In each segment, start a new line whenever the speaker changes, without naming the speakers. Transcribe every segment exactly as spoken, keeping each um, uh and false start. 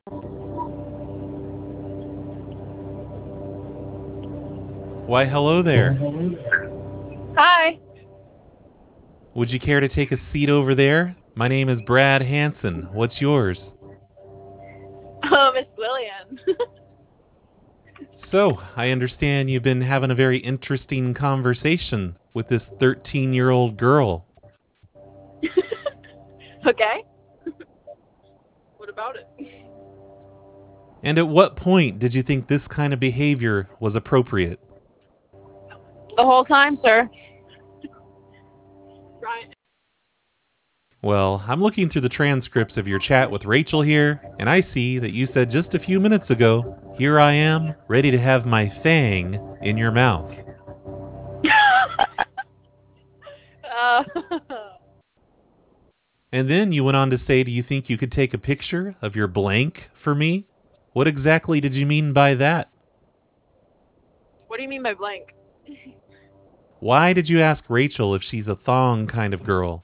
Why, hello there.
Hi.
Would you care to take a seat over there? My name is Brad Hanson. What's yours?
Oh, Miss Lillian.
So, I understand you've been having a very interesting conversation with this thirteen year old girl.
Okay. What about it?
And at what point did you think this kind of behavior was appropriate?
The whole time, sir. Right.
Well, I'm looking through the transcripts of your chat with Rachel here, and I see that you said just a few minutes ago, "Here I am, ready to have my fang in your mouth."
uh,
And then you went on to say, "Do you think you could take a picture of your blank for me?" What exactly did you mean by that?
what do you mean by blank?
Why did you ask Rachel if she's a thong kind of girl?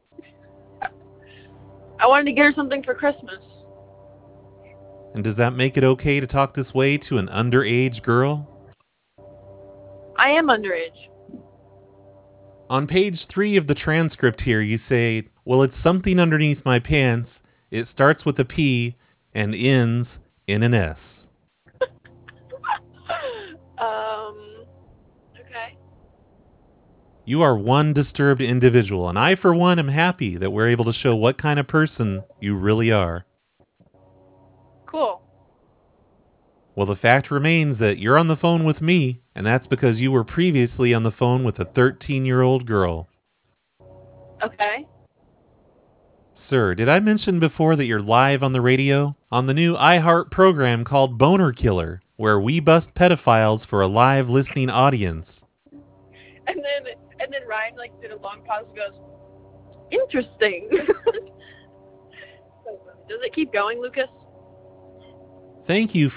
I wanted to get her something for Christmas.
And does that make it okay to talk this way to an underage girl?
I am underage.
On page three of the transcript here, you say, "Well, it's something underneath my pants. It starts with a P and ends in an S."
um. Okay.
You are one disturbed individual, and I, for one, am happy that we're able to show what kind of person you really are.
Cool.
Well, the fact remains that you're on the phone with me, and that's because you were previously on the phone with a thirteen year old girl.
Okay.
Sir, did I mention before that you're live on the radio? On the new iHeart program called Boner Killer, where we bust pedophiles for a live listening audience.
And then and then Ryan like did a long pause and goes, interesting. Does it keep going, Lucas?
Thank you